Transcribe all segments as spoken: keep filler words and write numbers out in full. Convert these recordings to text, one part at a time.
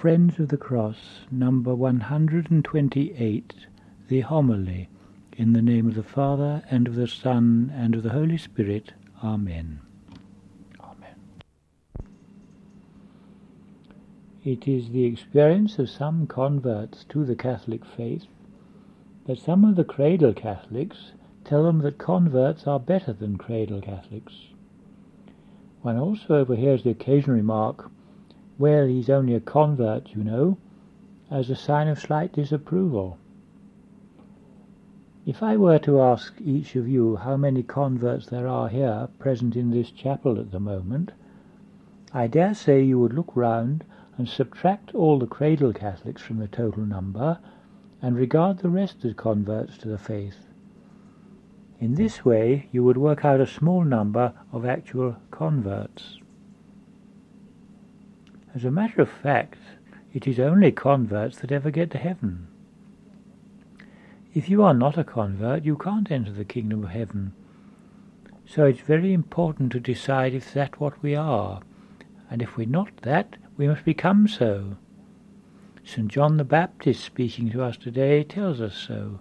Friends of the Cross, number one hundred twenty-eight, the Homily, in the name of the Father, and of the Son, and of the Holy Spirit. Amen. Amen. It is the experience of some converts to the Catholic faith that some of the cradle Catholics tell them that converts are better than cradle Catholics. One also overhears the occasional remark, "Well, he's only a convert, you know," as a sign of slight disapproval. If I were to ask each of you how many converts there are here present in this chapel at the moment, I dare say you would look round and subtract all the cradle Catholics from the total number and regard the rest as converts to the faith. In this way you would work out a small number of actual converts. As a matter of fact, it is only converts that ever get to heaven. If you are not a convert, you can't enter the kingdom of heaven. So it's very important to decide if that's what we are, and if we're not that, we must become so. Saint John the Baptist, speaking to us today, tells us so.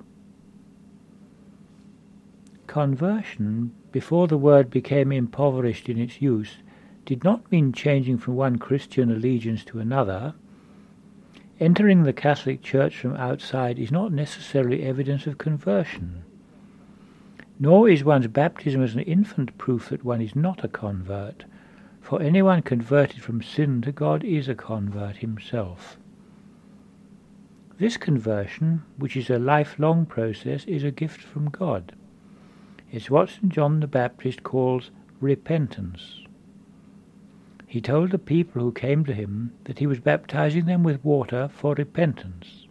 Conversion, before the word became impoverished in its use, did not mean changing from one Christian allegiance to another. Entering the Catholic Church from outside is not necessarily evidence of conversion. Nor is one's baptism as an infant proof that one is not a convert, for anyone converted from sin to God is a convert himself. This conversion, which is a lifelong process, is a gift from God. It's what Saint John the Baptist calls repentance. He told the people who came to him that he was baptizing them with water for repentance.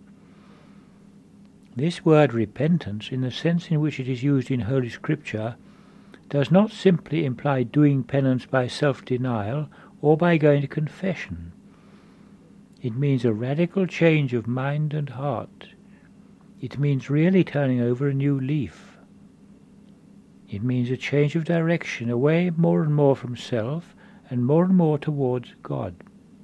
This word repentance, in the sense in which it is used in Holy Scripture, does not simply imply doing penance by self-denial or by going to confession. It means a radical change of mind and heart. It means really turning over a new leaf. It means a change of direction, away more and more from self and more and more towards God.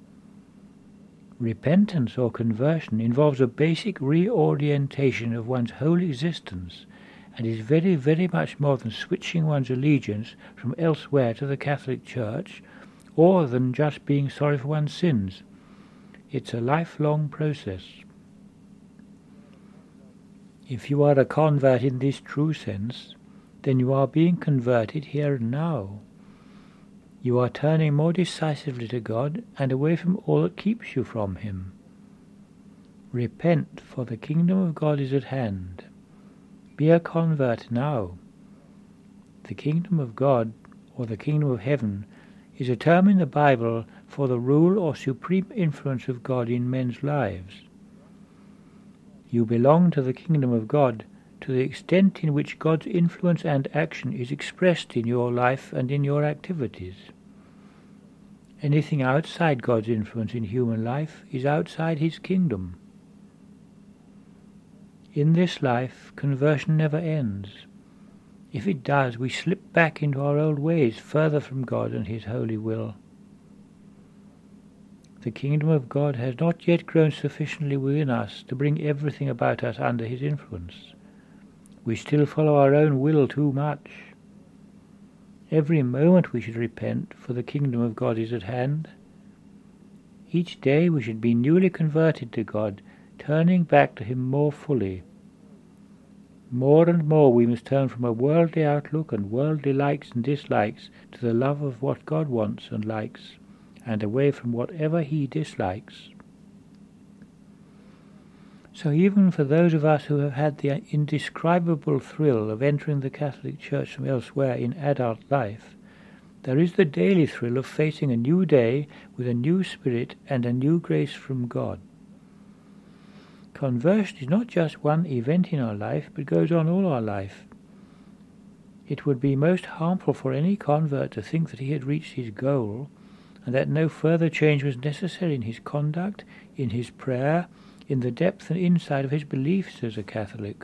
Repentance or conversion involves a basic reorientation of one's whole existence, and is very, very much more than switching one's allegiance from elsewhere to the Catholic Church, or than just being sorry for one's sins. It's a lifelong process. If you are a convert in this true sense, then you are being converted here and now. You are turning more decisively to God and away from all that keeps you from him. Repent, for the kingdom of God is at hand. Be a convert now. The kingdom of God, or the kingdom of heaven, is a term in the Bible for the rule or supreme influence of God in men's lives. You belong to the kingdom of God to the extent in which God's influence and action is expressed in your life and in your activities. Anything outside God's influence in human life is outside his kingdom. In this life, conversion never ends. If it does, we slip back into our old ways, further from God and his holy will. The kingdom of God has not yet grown sufficiently within us to bring everything about us under his influence. We still follow our own will too much. Every moment we should repent, for the kingdom of God is at hand. Each day we should be newly converted to God, turning back to him more fully. More and more we must turn from a worldly outlook and worldly likes and dislikes to the love of what God wants and likes, and away from whatever he dislikes. So even for those of us who have had the indescribable thrill of entering the Catholic Church from elsewhere in adult life, there is the daily thrill of facing a new day with a new spirit and a new grace from God. Conversion is not just one event in our life, but goes on all our life. It would be most harmful for any convert to think that he had reached his goal, and that no further change was necessary in his conduct, in his prayer, in the depth and insight of his beliefs as a Catholic.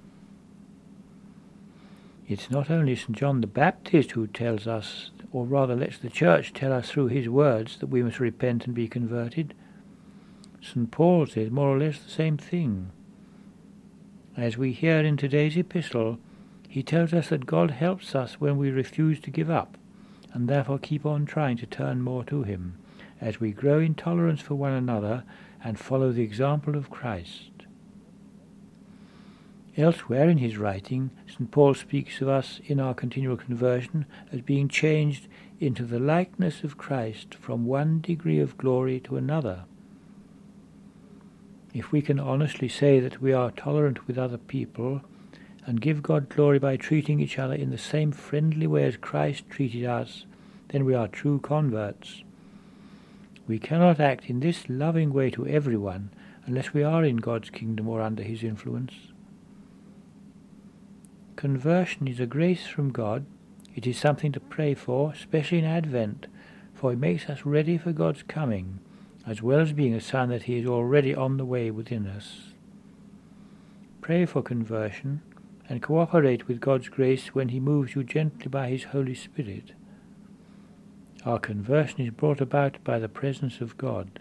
It's not only Saint John the Baptist who tells us, or rather lets the Church tell us through his words, that we must repent and be converted. Saint Paul says more or less the same thing. As we hear in today's epistle, he tells us that God helps us when we refuse to give up, and therefore keep on trying to turn more to him, as we grow in tolerance for one another and follow the example of Christ. Elsewhere in his writing, Saint Paul speaks of us in our continual conversion as being changed into the likeness of Christ from one degree of glory to another. If we can honestly say that we are tolerant with other people and give God glory by treating each other in the same friendly way as Christ treated us, then we are true converts. We cannot act in this loving way to everyone unless we are in God's kingdom or under his influence. Conversion is a grace from God. It is something to pray for, especially in Advent, for it makes us ready for God's coming, as well as being a sign that he is already on the way within us. Pray for conversion and cooperate with God's grace when he moves you gently by his Holy Spirit. Our conversion is brought about by the presence of God.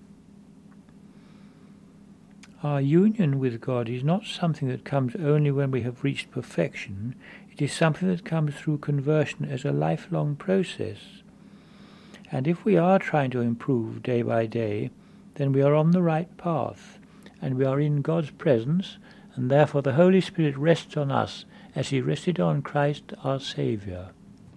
Our union with God is not something that comes only when we have reached perfection. It is something that comes through conversion as a lifelong process. And if we are trying to improve day by day, then we are on the right path, and we are in God's presence, and therefore the Holy Spirit rests on us as he rested on Christ our Saviour.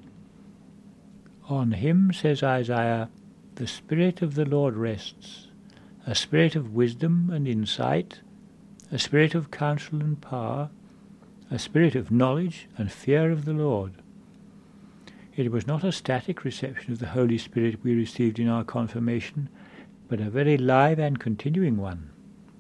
On him, says Isaiah, the Spirit of the Lord rests, a spirit of wisdom and insight, a spirit of counsel and power, a spirit of knowledge and fear of the Lord. It was not a static reception of the Holy Spirit we received in our confirmation, but a very live and continuing one.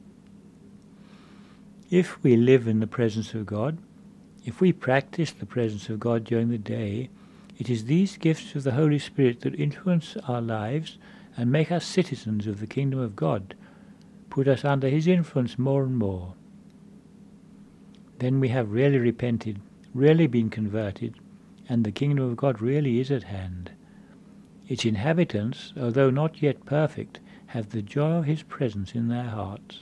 If we live in the presence of God, if we practice the presence of God during the day, it is these gifts of the Holy Spirit that influence our lives and make us citizens of the kingdom of God, put us under his influence more and more. Then we have really repented, really been converted, and the kingdom of God really is at hand. Its inhabitants, although not yet perfect, have the joy of his presence in their hearts.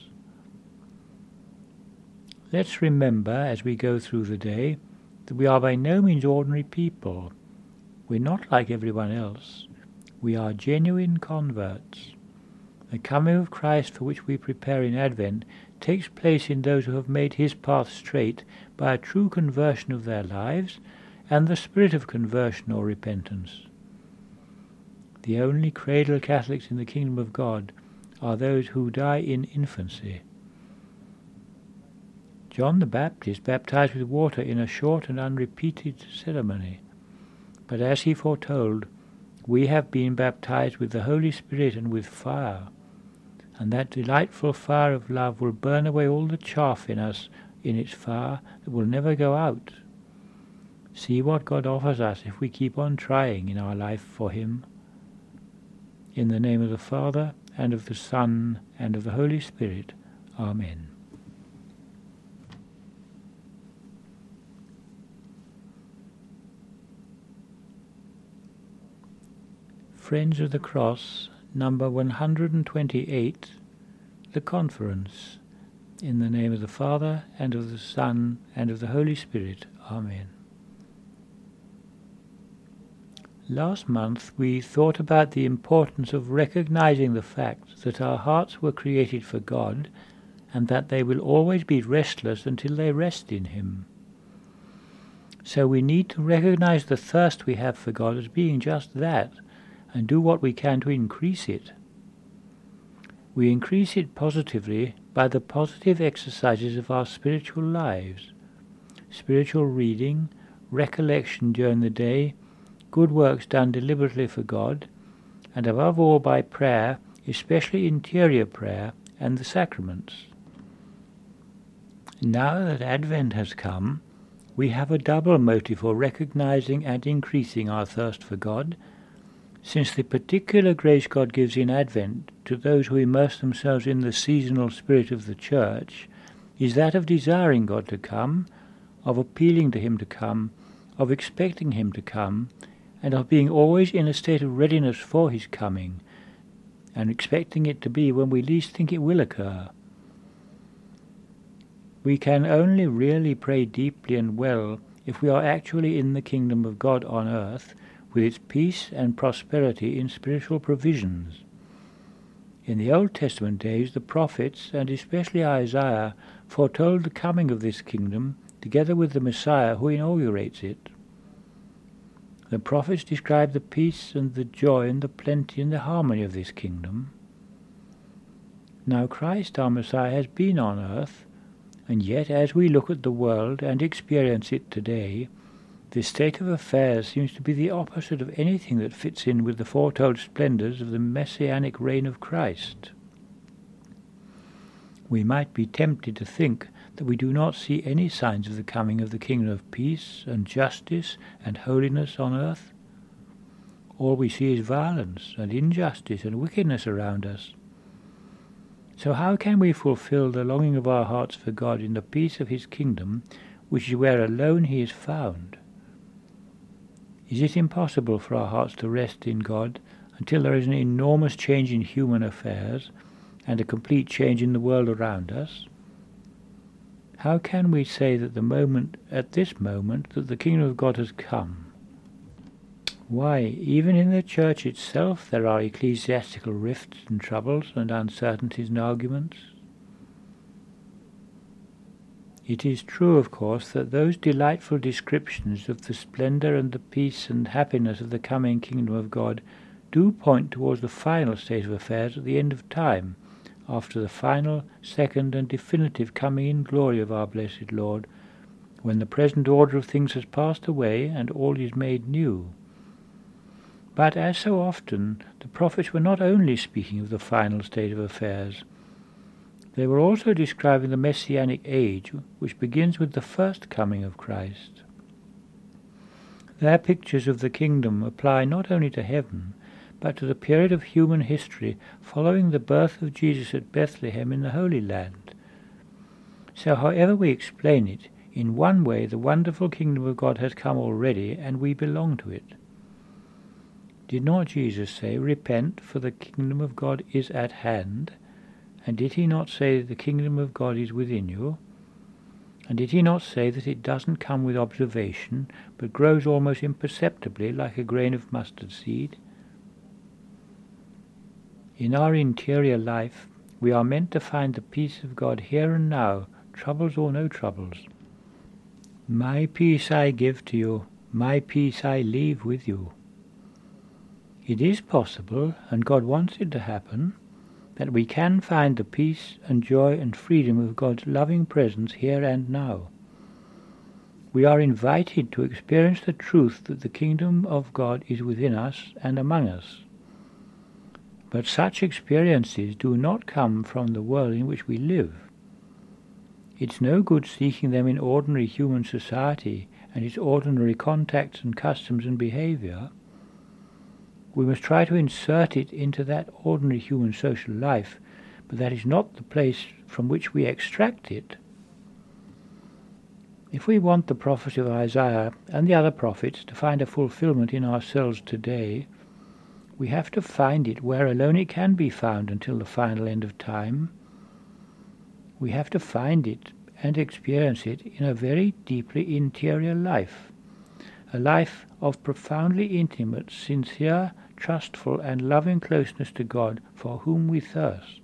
Let's remember, as we go through the day, that we are by no means ordinary people. We're not like everyone else. We are genuine converts. The coming of Christ for which we prepare in Advent takes place in those who have made his path straight by a true conversion of their lives and the spirit of conversion or repentance. The only cradle Catholics in the kingdom of God are those who die in infancy. John the Baptist baptized with water in a short and unrepeated ceremony, but as he foretold, we have been baptized with the Holy Spirit and with fire, and that delightful fire of love will burn away all the chaff in us in its fire that will never go out. See what God offers us if we keep on trying in our life for him. In the name of the Father, and of the Son, and of the Holy Spirit. Amen. Friends of the Cross, number one hundred twenty-eight, the Conference. In the name of the Father, and of the Son, and of the Holy Spirit. Amen. Last month we thought about the importance of recognizing the fact that our hearts were created for God, and that they will always be restless until they rest in him. So we need to recognize the thirst we have for God as being just that, and do what we can to increase it. We increase it positively by the positive exercises of our spiritual lives, spiritual reading, recollection during the day, good works done deliberately for God, and above all by prayer, especially interior prayer and the sacraments. Now that Advent has come, we have a double motive for recognizing and increasing our thirst for God, since the particular grace God gives in Advent to those who immerse themselves in the seasonal spirit of the Church is that of desiring God to come, of appealing to him to come, of expecting him to come, and of being always in a state of readiness for his coming, and expecting it to be when we least think it will occur. We can only really pray deeply and well if we are actually in the kingdom of God on earth, with its peace and prosperity in spiritual provisions. In the Old Testament days, the prophets, and especially Isaiah, foretold the coming of this kingdom, together with the Messiah who inaugurates it. The prophets describe the peace and the joy and the plenty and the harmony of this kingdom. Now Christ, our Messiah, has been on earth, and yet as we look at the world and experience it today, this state of affairs seems to be the opposite of anything that fits in with the foretold splendours of the messianic reign of Christ. We might be tempted to think that we do not see any signs of the coming of the kingdom of peace and justice and holiness on earth. All we see is violence and injustice and wickedness around us. So how can we fulfill the longing of our hearts for God in the peace of his kingdom, which is where alone he is found? Is it impossible for our hearts to rest in God until there is an enormous change in human affairs and a complete change in the world around us? How can we say that the moment, at this moment, that the kingdom of God has come? Why, even in the church itself there are ecclesiastical rifts and troubles and uncertainties and arguments. It is true, of course, that those delightful descriptions of the splendour and the peace and happiness of the coming kingdom of God do point towards the final state of affairs at the end of time, after the final, second and definitive coming in glory of our blessed Lord, when the present order of things has passed away and all is made new. But as so often, the prophets were not only speaking of the final state of affairs. They were also describing the Messianic age, which begins with the first coming of Christ. Their pictures of the kingdom apply not only to heaven, but to the period of human history following the birth of Jesus at Bethlehem in the Holy Land. So however we explain it, in one way the wonderful kingdom of God has come already, and we belong to it. Did not Jesus say, "Repent, for the kingdom of God is at hand"? And did he not say the kingdom of God is within you? And did he not say that it doesn't come with observation, but grows almost imperceptibly like a grain of mustard seed? In our interior life, we are meant to find the peace of God here and now, troubles or no troubles. My peace I give to you, my peace I leave with you. It is possible, and God wants it to happen, that we can find the peace and joy and freedom of God's loving presence here and now. We are invited to experience the truth that the kingdom of God is within us and among us. But such experiences do not come from the world in which we live. It's no good seeking them in ordinary human society and its ordinary contacts and customs and behaviour. We must try to insert it into that ordinary human social life, but that is not the place from which we extract it. If we want the prophecy of Isaiah and the other prophets to find a fulfillment in ourselves today, we have to find it where alone it can be found until the final end of time. We have to find it and experience it in a very deeply interior life, a life of profoundly intimate, sincere, trustful and loving closeness to God for whom we thirst.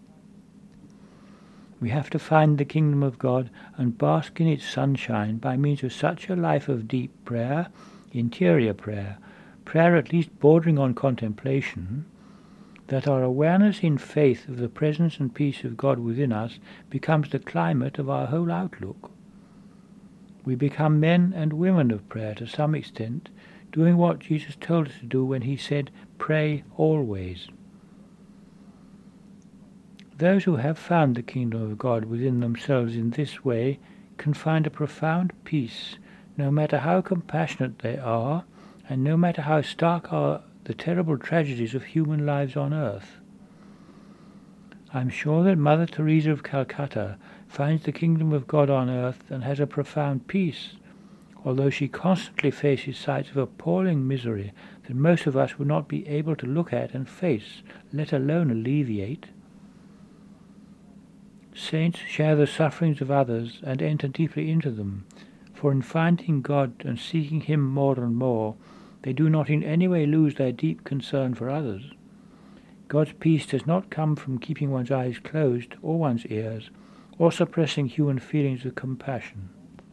We have to find the kingdom of God and bask in its sunshine by means of such a life of deep prayer, interior prayer, prayer at least bordering on contemplation, that our awareness in faith of the presence and peace of God within us becomes the climate of our whole outlook. We become men and women of prayer to some extent, doing what Jesus told us to do when he said, "Pray always." Those who have found the kingdom of God within themselves in this way can find a profound peace, no matter how compassionate they are, and no matter how stark are the terrible tragedies of human lives on earth. I am sure that Mother Teresa of Calcutta finds the kingdom of God on earth and has a profound peace, although she constantly faces sights of appalling misery that most of us would not be able to look at and face, let alone alleviate. Saints share the sufferings of others and enter deeply into them, for in finding God and seeking Him more and more, they do not in any way lose their deep concern for others. God's peace does not come from keeping one's eyes closed or one's ears, or suppressing human feelings of compassion.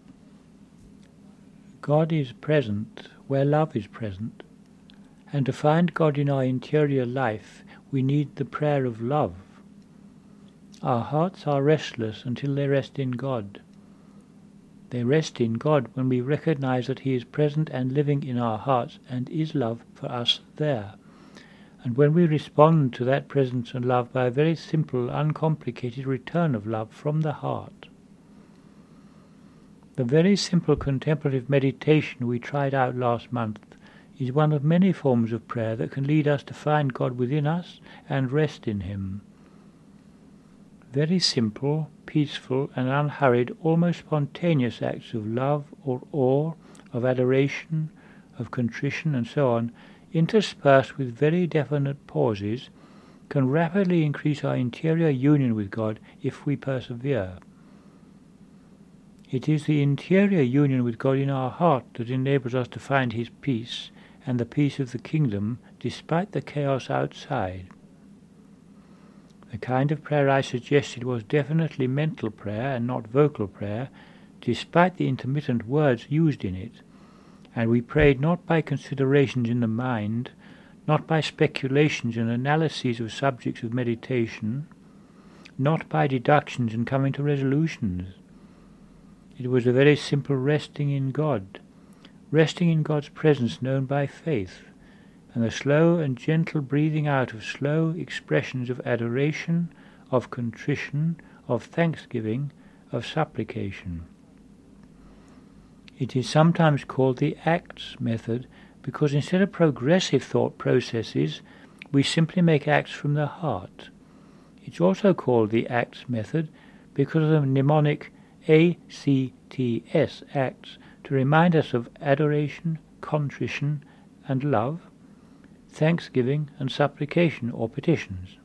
God is present where love is present, and to find God in our interior life we need the prayer of love. Our hearts are restless until they rest in God. They rest in God when we recognize that He is present and living in our hearts and is love for us there, and when we respond to that presence and love by a very simple, uncomplicated return of love from the heart. The very simple contemplative meditation we tried out last month is one of many forms of prayer that can lead us to find God within us and rest in Him. Very simple, peaceful and unhurried, almost spontaneous acts of love or awe, of adoration, of contrition and so on, interspersed with very definite pauses, can rapidly increase our interior union with God if we persevere. It is the interior union with God in our heart that enables us to find His peace and the peace of the kingdom despite the chaos outside. The kind of prayer I suggested was definitely mental prayer and not vocal prayer, despite the intermittent words used in it, and we prayed not by considerations in the mind, not by speculations and analyses of subjects of meditation, not by deductions and coming to resolutions. It was a very simple resting in God, resting in God's presence known by faith, and the slow and gentle breathing out of slow expressions of adoration, of contrition, of thanksgiving, of supplication. It is sometimes called the acts method because instead of progressive thought processes, we simply make acts from the heart. It's also called the acts method because of the mnemonic A C T S, acts, to remind us of adoration, contrition and love, thanksgiving and supplication or petitions.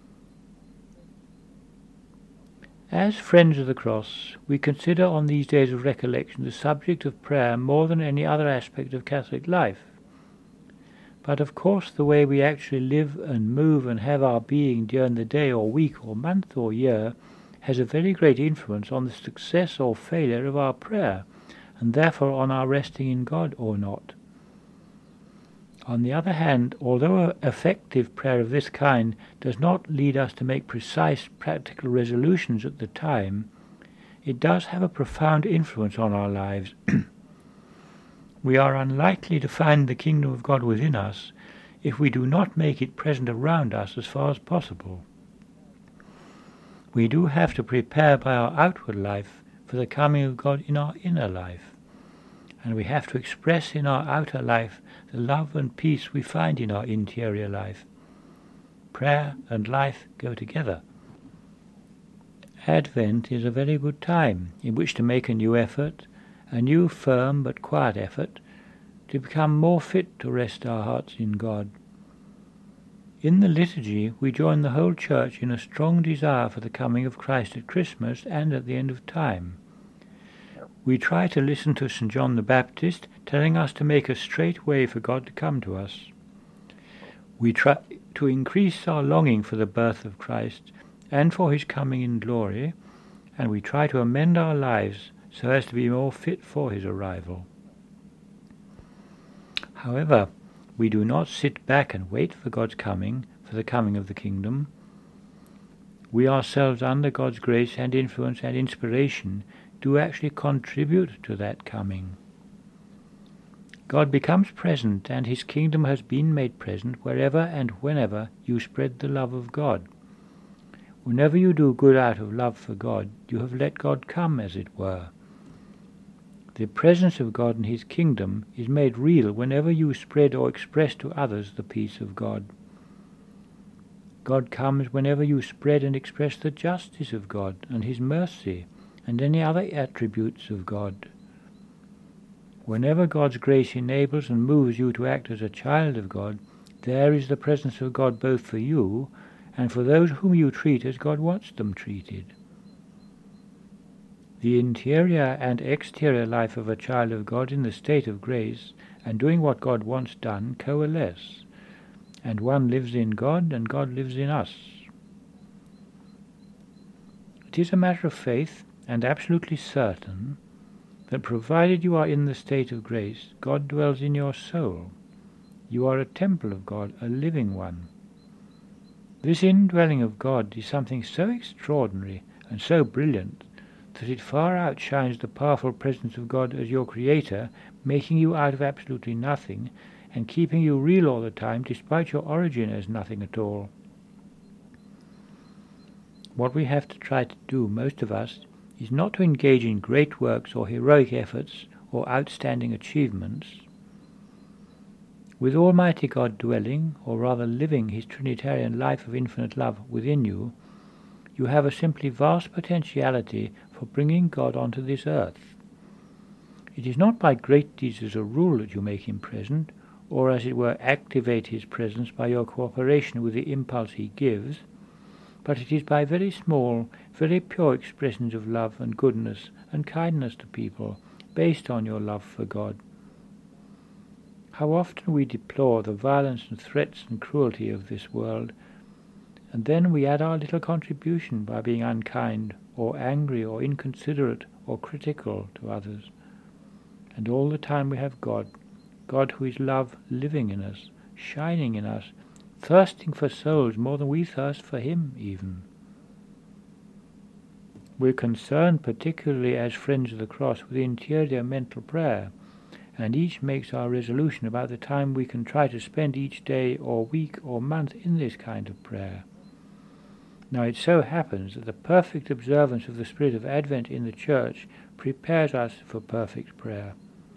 As friends of the cross, we consider on these days of recollection the subject of prayer more than any other aspect of Catholic life. But of course the way we actually live and move and have our being during the day or week or month or year has a very great influence on the success or failure of our prayer, and therefore on our resting in God or not. On the other hand, although effective prayer of this kind does not lead us to make precise practical resolutions at the time, it does have a profound influence on our lives. We are unlikely to find the kingdom of God within us if we do not make it present around us as far as possible. We do have to prepare by our outward life for the coming of God in our inner life, and we have to express in our outer life the love and peace we find in our interior life. Prayer and life go together. Advent is a very good time in which to make a new effort, a new firm but quiet effort, to become more fit to rest our hearts in God. In the liturgy we join the whole Church in a strong desire for the coming of Christ at Christmas and at the end of time. We try to listen to Saint John the Baptist telling us to make a straight way for God to come to us. We try to increase our longing for the birth of Christ and for his coming in glory, and we try to amend our lives so as to be more fit for his arrival. However, we do not sit back and wait for God's coming, for the coming of the kingdom. We ourselves, under God's grace and influence and inspiration, do actually contribute to that coming. God becomes present, and his kingdom has been made present wherever and whenever you spread the love of God. Whenever you do good out of love for God, you have let God come, as it were. The presence of God and his kingdom is made real whenever you spread or express to others the peace of God. God comes whenever you spread and express the justice of God and his mercy and any other attributes of God. Whenever God's grace enables and moves you to act as a child of God, there is the presence of God both for you and for those whom you treat as God wants them treated. The interior and exterior life of a child of God in the state of grace and doing what God wants done coalesce, and one lives in God and God lives in us. It is a matter of faith and absolutely certain that provided you are in the state of grace, God dwells in your soul. You are a temple of God, a living one. This indwelling of God is something so extraordinary and so brilliant that it far outshines the powerful presence of God as your Creator, making you out of absolutely nothing and keeping you real all the time despite your origin as nothing at all. What we have to try to do, most of us, is not to engage in great works or heroic efforts or outstanding achievements. With Almighty God dwelling, or rather living, His Trinitarian life of infinite love within you, you have a simply vast potentiality for bringing God onto this earth. It is not by great deeds as a rule that you make Him present, or as it were activate His presence by your cooperation with the impulse He gives, but it is by very small, very pure expressions of love and goodness and kindness to people, based on your love for God. How often we deplore the violence and threats and cruelty of this world, and then we add our little contribution by being unkind or angry or inconsiderate or critical to others. And all the time we have God, God who is love living in us, shining in us, thirsting for souls more than we thirst for Him even. We're concerned particularly as friends of the cross with interior mental prayer, and each makes our resolution about the time we can try to spend each day or week or month in this kind of prayer. Now it so happens that the perfect observance of the Spirit of Advent in the Church prepares us for perfect prayer.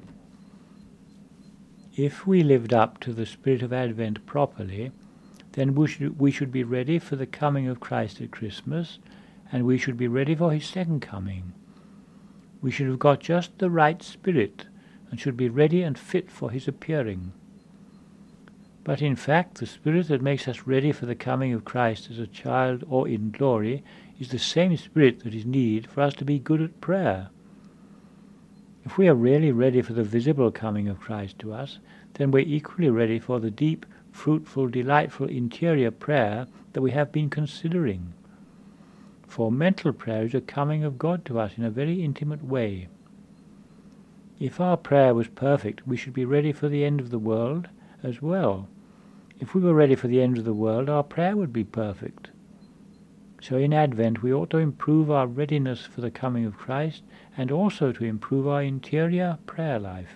If we lived up to the Spirit of Advent properly, then we should, we should be ready for the coming of Christ at Christmas, and we should be ready for His second coming. We should have got just the right spirit, and should be ready and fit for His appearing. But in fact, the Spirit that makes us ready for the coming of Christ as a child or in glory is the same Spirit that is needed for us to be good at prayer. If we are really ready for the visible coming of Christ to us, then we're equally ready for the deep, fruitful, delightful interior prayer that we have been considering. For mental prayer is a coming of God to us in a very intimate way. If our prayer was perfect, we should be ready for the end of the world as well. If we were ready for the end of the world, our prayer would be perfect. So in Advent we ought to improve our readiness for the coming of Christ and also to improve our interior prayer life.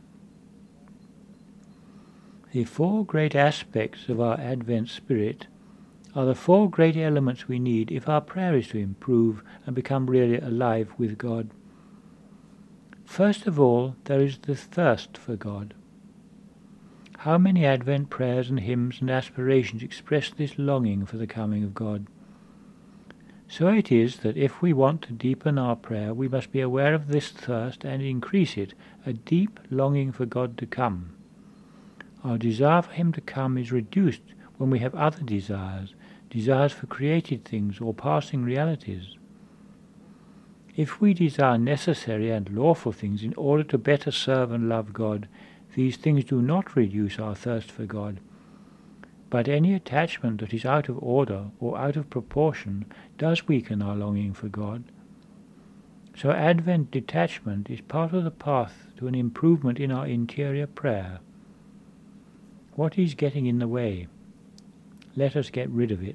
The four great aspects of our Advent spirit are the four great elements we need if our prayer is to improve and become really alive with God. First of all, there is the thirst for God. How many Advent prayers and hymns and aspirations express this longing for the coming of God? So it is that if we want to deepen our prayer, we must be aware of this thirst and increase it, a deep longing for God to come. Our desire for Him to come is reduced when we have other desires, desires for created things or passing realities. If we desire necessary and lawful things in order to better serve and love God, these things do not reduce our thirst for God. But any attachment that is out of order or out of proportion does weaken our longing for God. So Advent detachment is part of the path to an improvement in our interior prayer. What is getting in the way? Let us get rid of it.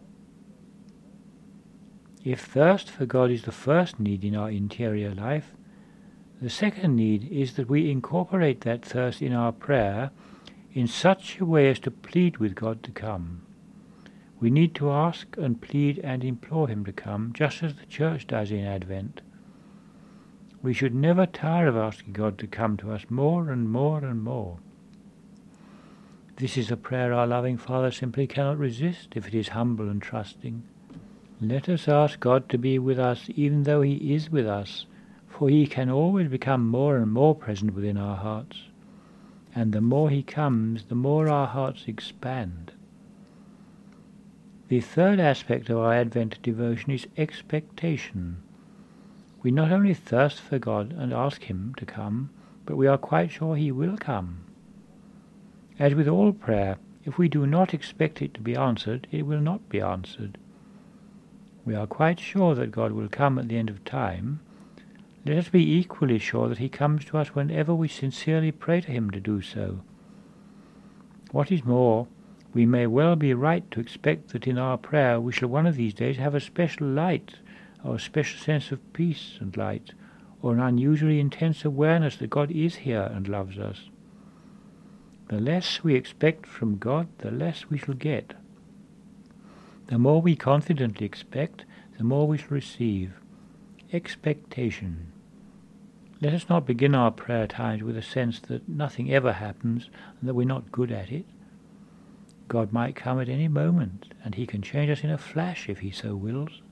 If thirst for God is the first need in our interior life, the second need is that we incorporate that thirst in our prayer in such a way as to plead with God to come. We need to ask and plead and implore Him to come, just as the Church does in Advent. We should never tire of asking God to come to us more and more and more. This is a prayer our loving Father simply cannot resist if it is humble and trusting. Let us ask God to be with us even though He is with us, for he can always become more and more present within our hearts, and the more he comes, the more our hearts expand. The third aspect of our Advent devotion is expectation. We not only thirst for God and ask him to come, but we are quite sure he will come. As with all prayer, if we do not expect it to be answered, it will not be answered. We are quite sure that God will come at the end of time. Let us be equally sure that he comes to us whenever we sincerely pray to him to do so. What is more, we may well be right to expect that in our prayer we shall one of these days have a special light, or a special sense of peace and light, or an unusually intense awareness that God is here and loves us. The less we expect from God, the less we shall get. The more we confidently expect, the more we shall receive. Expectation. Let us not begin our prayer times with a sense that nothing ever happens and that we're not good at it. God might come at any moment, and he can change us in a flash if he so wills.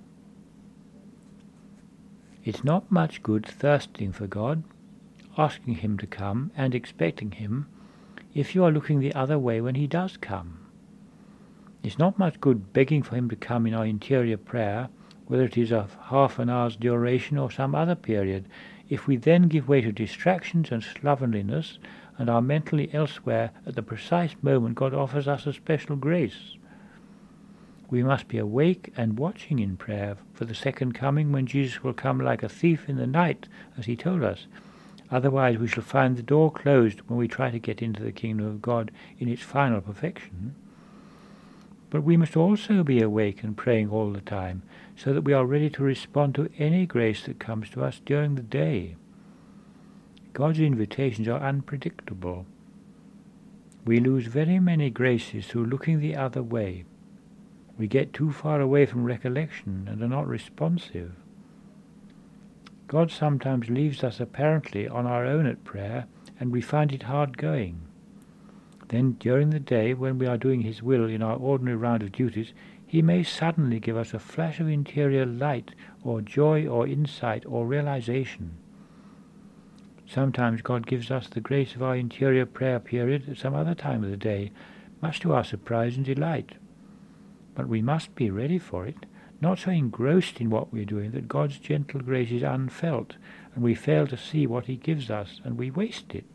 It's not much good thirsting for God, asking him to come, and expecting him, if you are looking the other way when he does come. It's not much good begging for him to come in our interior prayer, whether it is of half an hour's duration or some other period, if we then give way to distractions and slovenliness and are mentally elsewhere at the precise moment God offers us a special grace. We must be awake and watching in prayer for the second coming, when Jesus will come like a thief in the night, as he told us. Otherwise we shall find the door closed when we try to get into the kingdom of God in its final perfection. But we must also be awake and praying all the time, so that we are ready to respond to any grace that comes to us during the day. God's invitations are unpredictable. We lose very many graces through looking the other way. We get too far away from recollection and are not responsive. God sometimes leaves us apparently on our own at prayer, and we find it hard going. Then during the day, when we are doing his will in our ordinary round of duties, he may suddenly give us a flash of interior light, or joy, or insight, or realization. Sometimes God gives us the grace of our interior prayer period at some other time of the day, much to our surprise and delight. But we must be ready for it, not so engrossed in what we are doing that God's gentle grace is unfelt, and we fail to see what he gives us, and we waste it.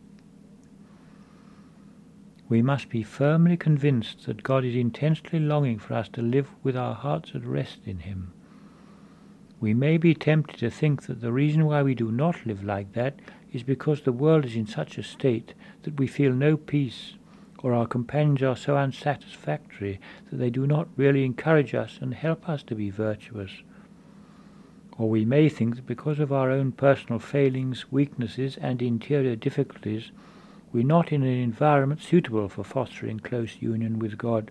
We must be firmly convinced that God is intensely longing for us to live with our hearts at rest in him. We may be tempted to think that the reason why we do not live like that is because the world is in such a state that we feel no peace, or our companions are so unsatisfactory that they do not really encourage us and help us to be virtuous. Or we may think that because of our own personal failings, weaknesses, and interior difficulties, we're not in an environment suitable for fostering close union with God.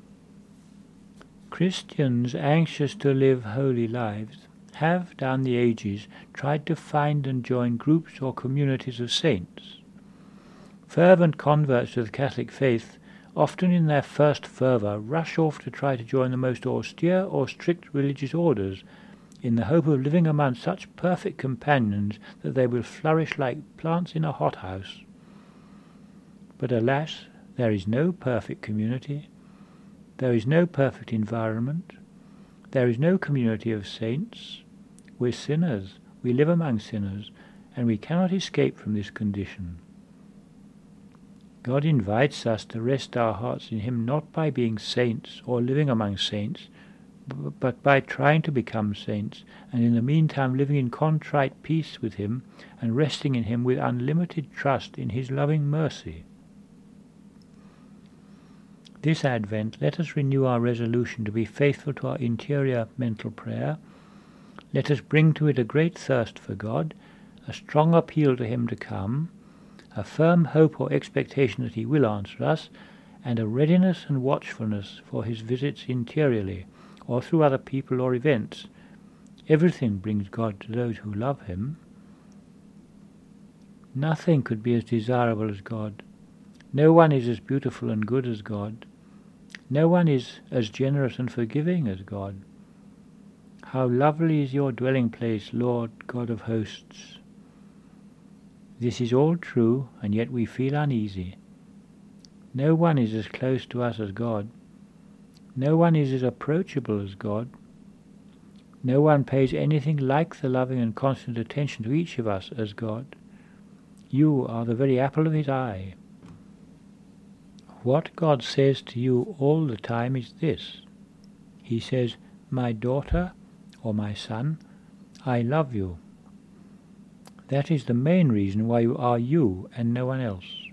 Christians anxious to live holy lives have, down the ages, tried to find and join groups or communities of saints. Fervent converts to the Catholic faith, often in their first fervour, rush off to try to join the most austere or strict religious orders, in the hope of living among such perfect companions that they will flourish like plants in a hothouse. But alas, there is no perfect community, there is no perfect environment, there is no community of saints. We're sinners, we live among sinners, and we cannot escape from this condition. God invites us to rest our hearts in him not by being saints or living among saints, but by trying to become saints, and in the meantime living in contrite peace with him and resting in him with unlimited trust in his loving mercy. This Advent, let us renew our resolution to be faithful to our interior mental prayer. Let us bring to it a great thirst for God, a strong appeal to him to come, a firm hope or expectation that he will answer us, and a readiness and watchfulness for his visits interiorly, or through other people or events. Everything brings God to those who love him. Nothing could be as desirable as God. No one is as beautiful and good as God. No one is as generous and forgiving as God. How lovely is your dwelling place, Lord God of hosts. This is all true, and yet we feel uneasy. No one is as close to us as God. No one is as approachable as God. No one pays anything like the loving and constant attention to each of us as God. You are the very apple of his eye. What God says to you all the time is this. He says, "My daughter," or "my son, I love you." That is the main reason why you are you and no one else.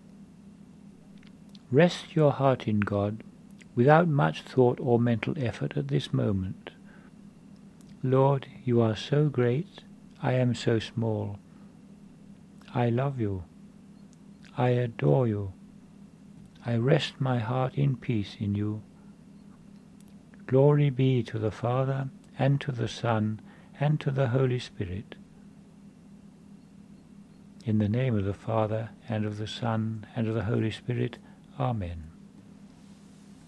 Rest your heart in God without much thought or mental effort at this moment. Lord, you are so great, I am so small. I love you. I adore you. I rest my heart in peace in you. Glory be to the Father, and to the Son, and to the Holy Spirit. In the name of the Father, and of the Son, and of the Holy Spirit. Amen.